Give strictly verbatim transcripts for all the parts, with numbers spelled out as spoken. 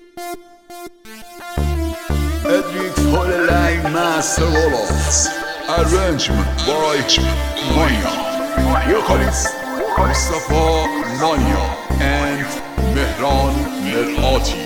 Edric Holiday Master Rolos. Arrangement by Manya. Vocalist Mustafa Manya and Mehran Merati.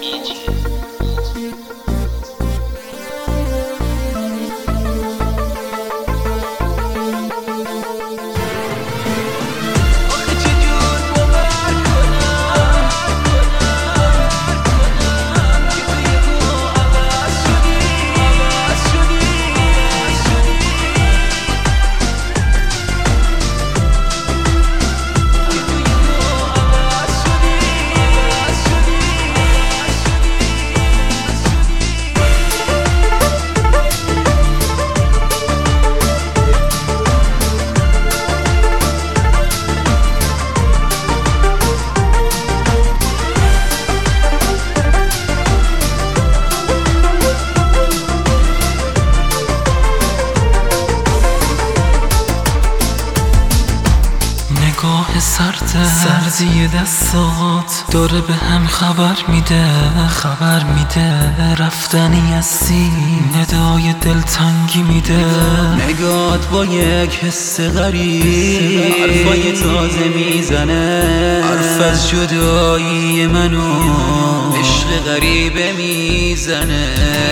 سرده سردی دستات داره به هم خبر میده خبر میده رفتنی از سین ندای دلتنگی میده نگات با یک حس غریب حرفای تازه میزنه حرف از جدایی منو عشق غریبه میزنه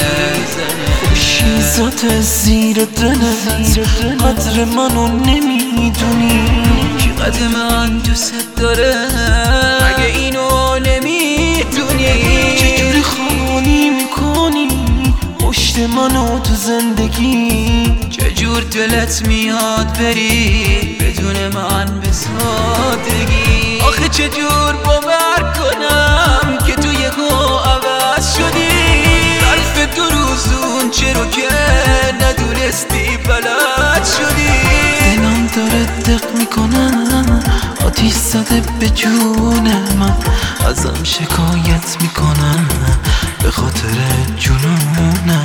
خوشیزت زیر دلت قدر منو نمیدونی که قد من دوست داره مگه اینو نمیدونی چجوری خالی میکنی پشت منو تو زندگی چجور دلت میاد بری بدون من به سادگی آخه چجور باور کنم که تو یکو عوض شدی ظرف دو روز اون چه رو که ندونستی بلد شدی دلم داره دق میکنم آتیش زده به جون من ازم شکایت میکنم به خاطر جنونم